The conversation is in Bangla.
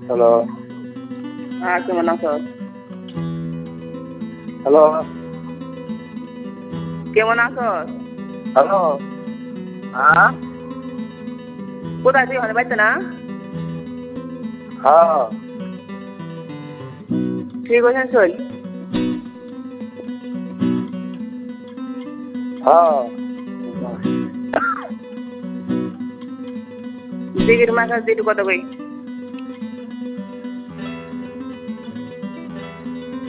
হ্যালো, কেমন আছো? হ্যালো, কেমন আছো? হ্যালো। হ্যাঁ, কোথায় তুই হলে পাইছে না? হ্যাঁ, ঠিক আছে চল। হ্যাঁ। দিদির মার কাছে দিদি কত কই?